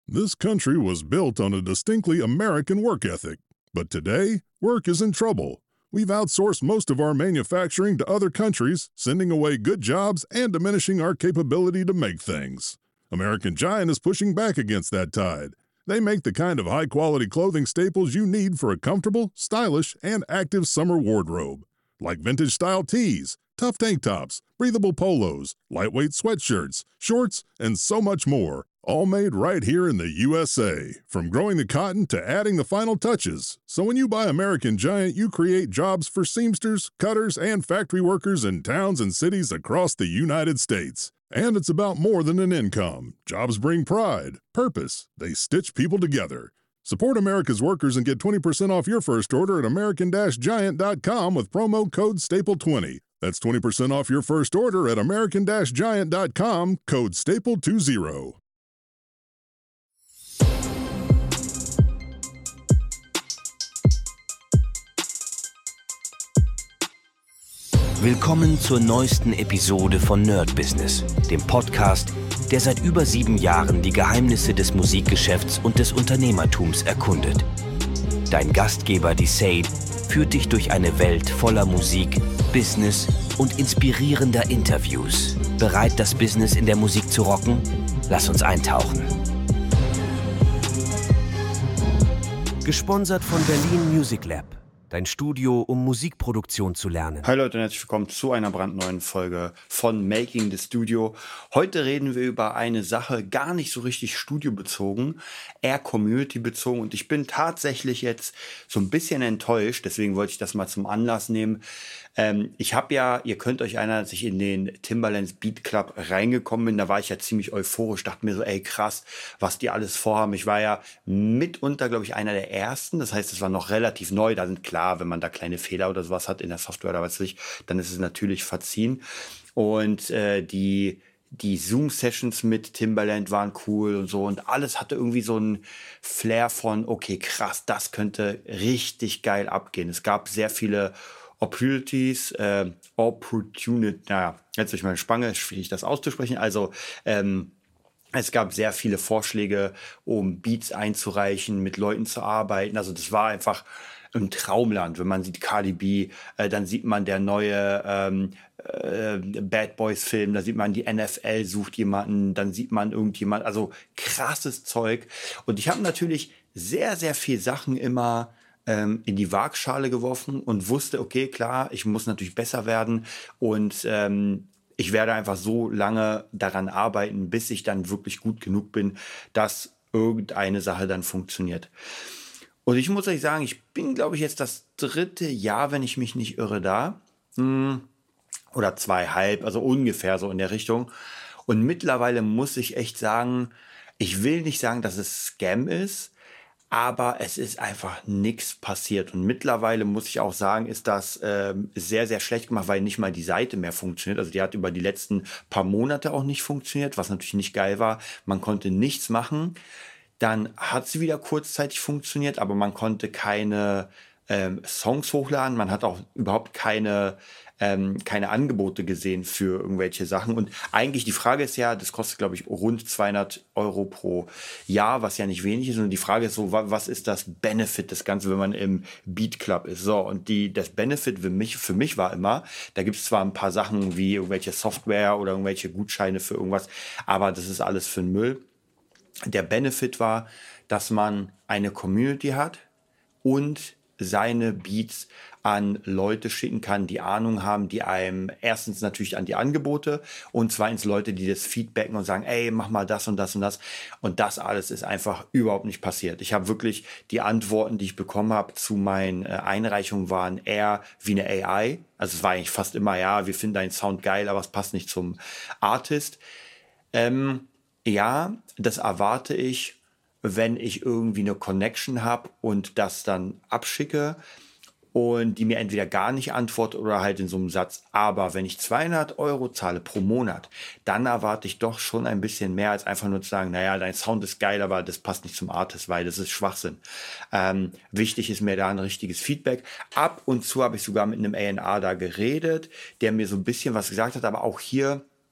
This country was built on a distinctly American work ethic. But today, work is in trouble. We've outsourced most of our manufacturing to other countries, sending away good jobs and diminishing our capability to make things. American Giant is pushing back against that tide. They make the kind of high-quality clothing staples you need for a comfortable, stylish, and active summer wardrobe. Like vintage-style tees, tough tank tops, breathable polos, lightweight sweatshirts, shorts, and so much more. All made right here in the USA. From growing the cotton to adding the final touches. So when you buy American Giant, you create jobs for seamsters, cutters, and factory workers in towns and cities across the United States. And it's about more than an income. Jobs bring pride, purpose. They stitch people together. Support America's workers and get 20% off your first order at American-Giant.com with promo code STAPLE20. That's 20% off your first order at American-Giant.com, code STAPLE20. Willkommen zur neuesten Episode von Nerd Business, dem Podcast, der seit über 7 Jahren die Geheimnisse des Musikgeschäfts und des Unternehmertums erkundet. Dein Gastgeber Desaid führt dich durch eine Welt voller Musik, Business und inspirierender Interviews. Bereit, das Business in der Musik zu rocken? Lass uns eintauchen. Gesponsert von Berlin Music Lab. Dein Studio, um Musikproduktion zu lernen. Hi Leute und herzlich willkommen zu einer brandneuen Folge von Making the Studio. Heute reden wir über eine Sache, gar nicht so richtig studiobezogen, eher community-bezogen. Und ich bin tatsächlich jetzt so ein bisschen enttäuscht, deswegen wollte ich das mal zum Anlass nehmen. Ich habe ja, ihr könnt euch erinnern, als ich in den Timbaland's Beat Club reingekommen bin, da war ich ja ziemlich euphorisch, dachte mir so, ey krass, was die alles vorhaben. Ich war ja mitunter, glaube ich, einer der ersten, das heißt, es war noch relativ neu, da sind klar, wenn man da kleine Fehler oder sowas hat in der Software oder was weiß ich, dann ist es natürlich verziehen. Und die Zoom-Sessions mit Timbaland waren cool und so und alles hatte irgendwie so einen Flair von, okay, krass, das könnte richtig geil abgehen. Es gab sehr viele Opportunities, naja, jetzt durch meine Spange, schwierig das auszusprechen, also es gab sehr viele Vorschläge, um Beats einzureichen, mit Leuten zu arbeiten, also das war einfach im Traumland. Wenn man sieht Cardi B, dann sieht man der neue Bad Boys Film, da sieht man die NFL sucht jemanden, dann sieht man irgendjemand, also krasses Zeug. Und ich habe natürlich sehr, sehr viel Sachen immer in die Waagschale geworfen und wusste, okay, klar, ich muss natürlich besser werden und ich werde einfach so lange daran arbeiten, bis ich dann wirklich gut genug bin, dass irgendeine Sache dann funktioniert. Und ich muss euch sagen, ich bin, glaube ich, jetzt das 3. Jahr, wenn ich mich nicht irre, da. Oder 2,5, also ungefähr so in der Richtung. Und mittlerweile muss ich echt sagen, ich will nicht sagen, dass es Scam ist, aber es ist einfach nichts passiert. Und mittlerweile muss ich auch sagen, ist das sehr, sehr schlecht gemacht, weil nicht mal die Seite mehr funktioniert. Also die hat über die letzten paar Monate auch nicht funktioniert, was natürlich nicht geil war. Man konnte nichts machen. Dann hat sie wieder kurzzeitig funktioniert, aber man konnte keine Songs hochladen. Man hat auch überhaupt keine Angebote gesehen für irgendwelche Sachen. Und eigentlich die Frage ist ja, das kostet, glaube ich, rund 200 Euro pro Jahr, was ja nicht wenig ist. Und die Frage ist so, was ist das Benefit des Ganzen, wenn man im Beat Club ist? So, und das Benefit für mich war immer, da gibt es zwar ein paar Sachen wie irgendwelche Software oder irgendwelche Gutscheine für irgendwas, aber das ist alles für den Müll. Der Benefit war, dass man eine Community hat und seine Beats an Leute schicken kann, die Ahnung haben, die einem erstens natürlich an die Angebote und zweitens Leute, die das feedbacken und sagen, ey, mach mal das und das und das. Und das alles ist einfach überhaupt nicht passiert. Ich habe wirklich die Antworten, die ich bekommen habe zu meinen Einreichungen, waren eher wie eine AI. Also es war eigentlich fast immer, ja, wir finden deinen Sound geil, aber es passt nicht zum Artist. Ja, das erwarte ich, wenn ich irgendwie eine Connection habe und das dann abschicke und die mir entweder gar nicht antwortet oder halt in so einem Satz. Aber wenn ich 200 Euro zahle pro Monat, dann erwarte ich doch schon ein bisschen mehr, als einfach nur zu sagen, naja, dein Sound ist geil, aber das passt nicht zum Artist, weil das ist Schwachsinn. Wichtig ist mir da ein richtiges Feedback. Ab und zu habe ich sogar mit einem A&R da geredet, der mir so ein bisschen was gesagt hat, aber auch hier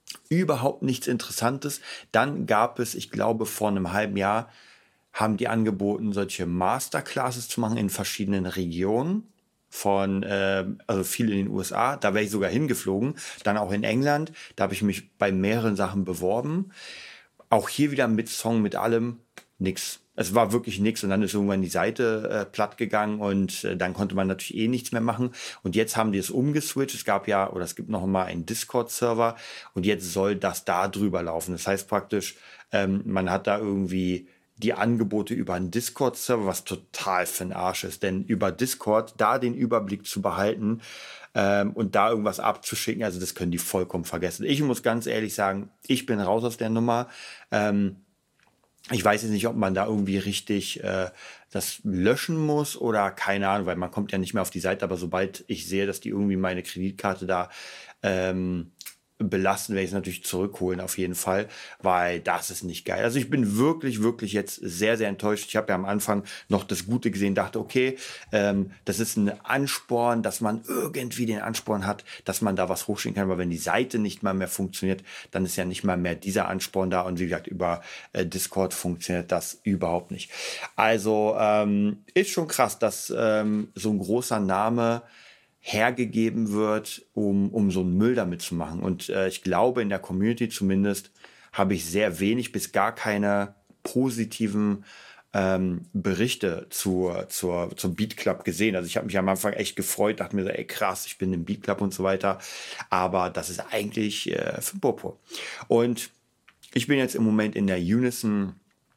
Überhaupt nichts Interessantes. Dann gab es, ich glaube, vor einem halben Jahr haben die angeboten, solche Masterclasses zu machen in verschiedenen Regionen also viel in den USA. Da wäre ich sogar hingeflogen. Dann auch in England. Da habe ich mich bei mehreren Sachen beworben. Auch hier wieder mit Song, mit allem, nix. Es war wirklich nix und dann ist irgendwann die Seite platt gegangen und dann konnte man natürlich nichts mehr machen. Und jetzt haben die es umgeswitcht. Es gibt noch mal einen Discord-Server und jetzt soll das da drüber laufen. Das heißt praktisch, man hat da irgendwie die Angebote über einen Discord-Server, was total für den Arsch ist. Denn über Discord da den Überblick zu behalten und da irgendwas abzuschicken, also das können die vollkommen vergessen. Ich muss ganz ehrlich sagen, ich bin raus aus der Nummer. Ich weiß jetzt nicht, ob man da irgendwie richtig das löschen muss oder keine Ahnung, weil man kommt ja nicht mehr auf die Seite, aber sobald ich sehe, dass die irgendwie meine Kreditkarte da belasten, werde ich es natürlich zurückholen auf jeden Fall, weil das ist nicht geil. Also ich bin wirklich, wirklich jetzt sehr, sehr enttäuscht. Ich habe ja am Anfang noch das Gute gesehen, dachte, okay, das ist ein Ansporn, dass man irgendwie den Ansporn hat, dass man da was hochschicken kann, weil wenn die Seite nicht mal mehr funktioniert, dann ist ja nicht mal mehr dieser Ansporn da und wie gesagt, über Discord funktioniert das überhaupt nicht. Also ist schon krass, dass so ein großer Name hergegeben wird, um so einen Müll damit zu machen. Und ich glaube, in der Community zumindest habe ich sehr wenig bis gar keine positiven Berichte zum Beat Club gesehen. Also ich habe mich am Anfang echt gefreut, dachte mir so, ey krass, ich bin im Beat Club und so weiter. Aber das ist eigentlich für Popo. Und ich bin jetzt im Moment in der Unison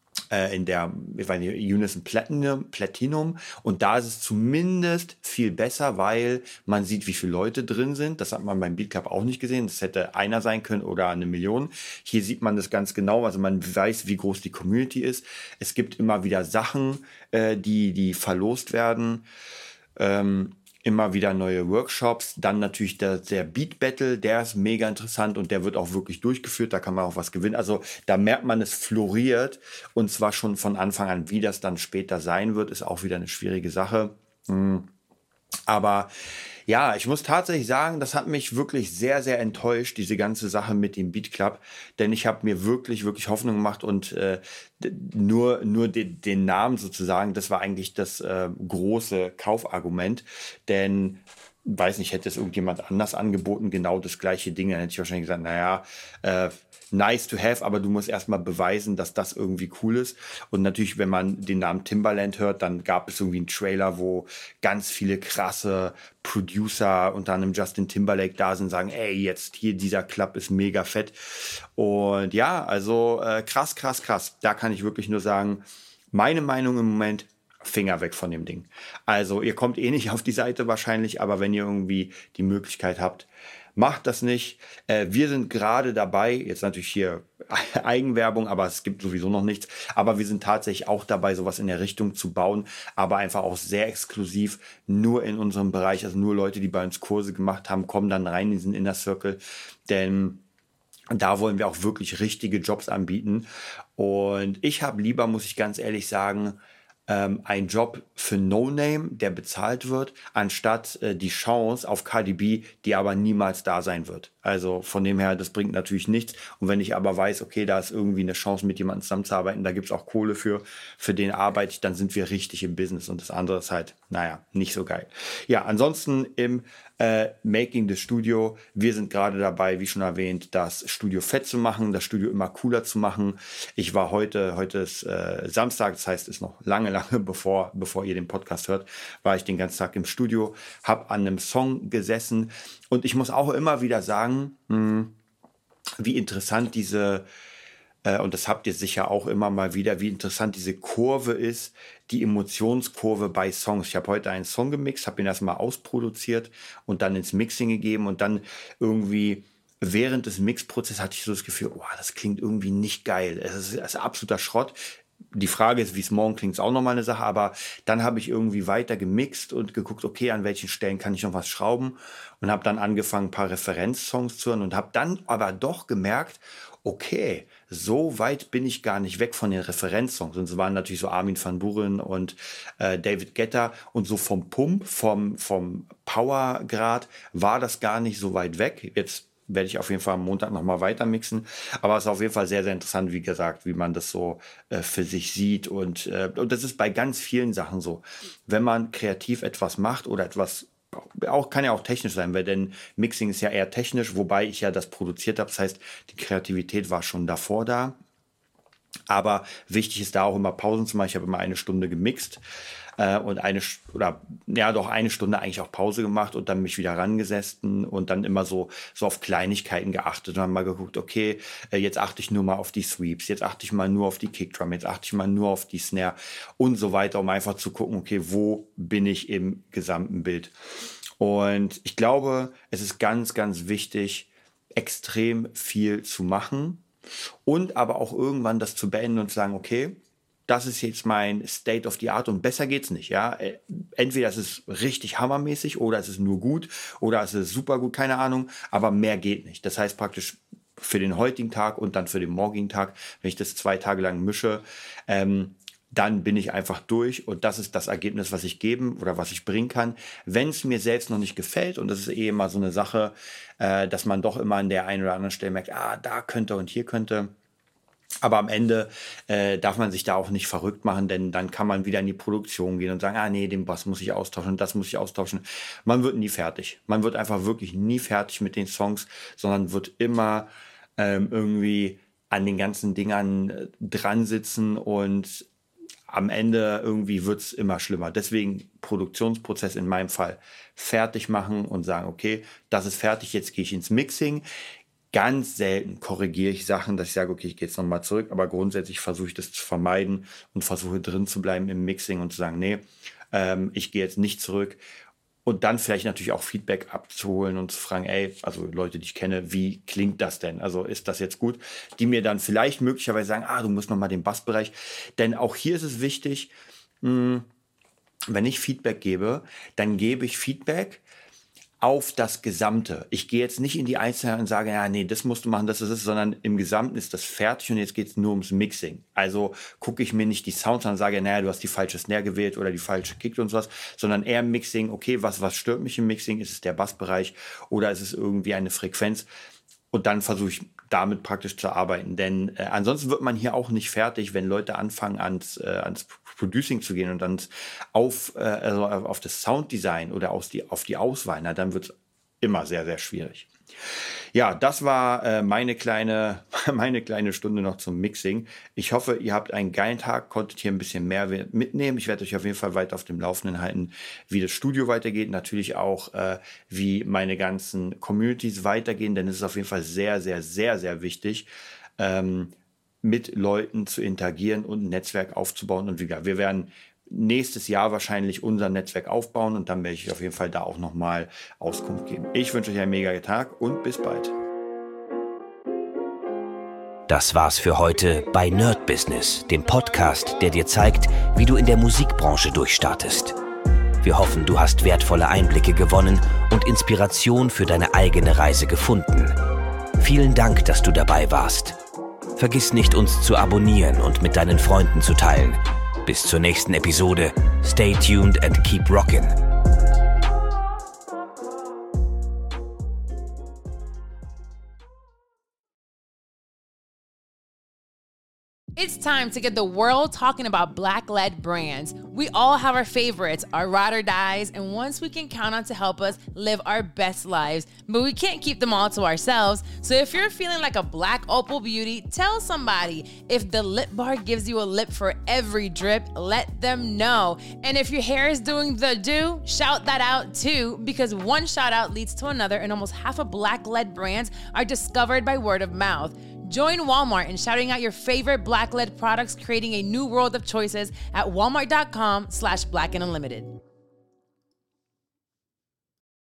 Unison Platinum und da ist es zumindest viel besser, weil man sieht, wie viele Leute drin sind. Das hat man beim Beat Club auch nicht gesehen. Das hätte einer sein können oder 1 Million. Hier sieht man das ganz genau, also man weiß, wie groß die Community ist. Es gibt immer wieder Sachen, die verlost werden. Immer wieder neue Workshops, dann natürlich der Beat Battle, der ist mega interessant und der wird auch wirklich durchgeführt, da kann man auch was gewinnen. Also da merkt man, es floriert und zwar schon von Anfang an. Wie das dann später sein wird, ist auch wieder eine schwierige Sache. Aber ja, ich muss tatsächlich sagen, das hat mich wirklich sehr, sehr enttäuscht, diese ganze Sache mit dem Beat Club, denn ich habe mir wirklich, wirklich Hoffnung gemacht und nur den Namen sozusagen, das war eigentlich das große Kaufargument, denn weiß nicht, hätte es irgendjemand anders angeboten, genau das gleiche Ding, dann hätte ich wahrscheinlich gesagt, naja, nice to have, aber du musst erstmal beweisen, dass das irgendwie cool ist. Und natürlich, wenn man den Namen Timbaland hört, dann gab es irgendwie einen Trailer, wo ganz viele krasse Producer, unter anderem Justin Timberlake, da sind und sagen, ey, jetzt hier, dieser Club ist mega fett. Und ja, also krass. Da kann ich wirklich nur sagen, meine Meinung im Moment, Finger weg von dem Ding. Also ihr kommt nicht auf die Seite wahrscheinlich, aber wenn ihr irgendwie die Möglichkeit habt, macht das nicht. Wir sind gerade dabei, jetzt natürlich hier Eigenwerbung, aber es gibt sowieso noch nichts. Aber wir sind tatsächlich auch dabei, sowas in der Richtung zu bauen, aber einfach auch sehr exklusiv, nur in unserem Bereich. Also nur Leute, die bei uns Kurse gemacht haben, kommen dann rein in diesen Inner Circle, denn da wollen wir auch wirklich richtige Jobs anbieten. Und ich habe lieber, muss ich ganz ehrlich sagen, ein Job für No Name, der bezahlt wird, anstatt die Chance auf Cardi B, die aber niemals da sein wird. Also von dem her, das bringt natürlich nichts. Und wenn ich aber weiß, okay, da ist irgendwie eine Chance, mit jemandem zusammenzuarbeiten, da gibt's auch Kohle für den arbeite ich, dann sind wir richtig im Business. Und das andere ist halt, naja, nicht so geil. Ja, ansonsten im Making the Studio. Wir sind gerade dabei, wie schon erwähnt, das Studio fett zu machen, das Studio immer cooler zu machen. Ich war heute ist Samstag, das heißt, ist noch lange bevor ihr den Podcast hört, war ich den ganzen Tag im Studio, habe an einem Song gesessen und ich muss auch immer wieder sagen, wie interessant und das habt ihr sicher auch immer mal wieder, wie interessant diese Kurve ist, die Emotionskurve bei Songs. Ich habe heute einen Song gemixt, habe ihn erstmal ausproduziert und dann ins Mixing gegeben und dann irgendwie während des Mixprozesses hatte ich so das Gefühl, oh, das klingt irgendwie nicht geil. Es ist absoluter Schrott. Die Frage ist, wie es morgen klingt, ist auch nochmal eine Sache, aber dann habe ich irgendwie weiter gemixt und geguckt, okay, an welchen Stellen kann ich noch was schrauben und habe dann angefangen, ein paar Referenzsongs zu hören und habe dann aber doch gemerkt, okay, so weit bin ich gar nicht weg von den Referenzsongs. Und es waren natürlich so Armin van Buuren und David Guetta und so vom Pump, vom Powergrad war das gar nicht so weit weg. Jetzt werde ich auf jeden Fall am Montag nochmal weiter mixen. Aber es ist auf jeden Fall sehr, sehr interessant, wie gesagt, wie man das so für sich sieht. Und das ist bei ganz vielen Sachen so. Wenn man kreativ etwas macht oder etwas, kann ja auch technisch sein, weil denn Mixing ist ja eher technisch, wobei ich ja das produziert habe. Das heißt, die Kreativität war schon davor da. Aber wichtig ist da auch immer Pausen zu machen. Ich habe immer 1 Stunde gemixt und eine Stunde eigentlich auch Pause gemacht und dann mich wieder rangesessen und dann immer so auf Kleinigkeiten geachtet und dann mal geguckt, okay, jetzt achte ich nur mal auf die Sweeps, jetzt achte ich mal nur auf die Kickdrum, jetzt achte ich mal nur auf die Snare und so weiter, um einfach zu gucken, okay, wo bin ich im gesamten Bild. Und ich glaube, es ist ganz, ganz wichtig, extrem viel zu machen und aber auch irgendwann das zu beenden und zu sagen, okay, das ist jetzt mein State of the Art und besser geht's nicht, ja. Entweder es ist richtig hammermäßig oder es ist nur gut oder es ist super gut, keine Ahnung, aber mehr geht nicht. Das heißt praktisch für den heutigen Tag und dann für den morgigen Tag, wenn ich das 2 Tage lang mische, dann bin ich einfach durch und das ist das Ergebnis, was ich geben oder was ich bringen kann. Wenn es mir selbst noch nicht gefällt, und das ist immer so eine Sache, dass man doch immer an der einen oder anderen Stelle merkt, da könnte und hier könnte. Aber am Ende darf man sich da auch nicht verrückt machen, denn dann kann man wieder in die Produktion gehen und sagen, nee, den Bass muss ich austauschen, das muss ich austauschen. Man wird nie fertig. Man wird einfach wirklich nie fertig mit den Songs, sondern wird immer irgendwie an den ganzen Dingern dran sitzen und am Ende irgendwie wird es immer schlimmer. Deswegen Produktionsprozess in meinem Fall fertig machen und sagen, okay, das ist fertig, jetzt gehe ich ins Mixing. Ganz selten korrigiere ich Sachen, dass ich sage, okay, ich gehe jetzt nochmal zurück, aber grundsätzlich versuche ich das zu vermeiden und versuche drin zu bleiben im Mixing und zu sagen, nee, ich gehe jetzt nicht zurück und dann vielleicht natürlich auch Feedback abzuholen und zu fragen, also Leute, die ich kenne, wie klingt das denn? Also ist das jetzt gut? Die mir dann vielleicht möglicherweise sagen, du musst nochmal den Bassbereich, denn auch hier ist es wichtig, wenn ich Feedback gebe, dann gebe ich Feedback auf das Gesamte. Ich gehe jetzt nicht in die Einzelheiten und sage, nee, das musst du machen, das ist es, sondern im Gesamten ist das fertig und jetzt geht es nur ums Mixing. Also gucke ich mir nicht die Sounds an und sage, du hast die falsche Snare gewählt oder die falsche Kick und sowas, sondern eher im Mixing, okay, was stört mich im Mixing? Ist es der Bassbereich oder ist es irgendwie eine Frequenz? Und dann versuche ich damit praktisch zu arbeiten. Denn ansonsten wird man hier auch nicht fertig, wenn Leute anfangen ans Producing zu gehen und dann auf das Sounddesign oder auf die Auswahl. Dann wird es immer sehr, sehr schwierig. Ja, das war meine kleine Stunde noch zum Mixing. Ich hoffe, ihr habt einen geilen Tag, konntet hier ein bisschen mehr mitnehmen. Ich werde euch auf jeden Fall weiter auf dem Laufenden halten, wie das Studio weitergeht. Natürlich auch, wie meine ganzen Communities weitergehen, denn es ist auf jeden Fall sehr, sehr, sehr, sehr wichtig, mit Leuten zu interagieren und ein Netzwerk aufzubauen. Und wir werden nächstes Jahr wahrscheinlich unser Netzwerk aufbauen und dann werde ich auf jeden Fall da auch nochmal Auskunft geben. Ich wünsche euch einen mega Tag und bis bald. Das war's für heute bei Nerd Business, dem Podcast, der dir zeigt, wie du in der Musikbranche durchstartest. Wir hoffen, du hast wertvolle Einblicke gewonnen und Inspiration für deine eigene Reise gefunden. Vielen Dank, dass du dabei warst. Vergiss nicht, uns zu abonnieren und mit deinen Freunden zu teilen. Bis zur nächsten Episode. Stay tuned and keep rockin'. It's time to get the world talking about Black-led brands. We all have our favorites, our ride or dies, and ones we can count on to help us live our best lives. But we can't keep them all to ourselves. So if you're feeling like a Black Opal beauty, tell somebody. If the lip bar gives you a lip for every drip, let them know. And if your hair is doing the do, shout that out too, because one shout out leads to another, and almost half of Black-led brands are discovered by word of mouth. Join Walmart in shouting out your favorite Black-led products, creating a new world of choices at walmart.com/Black and Unlimited.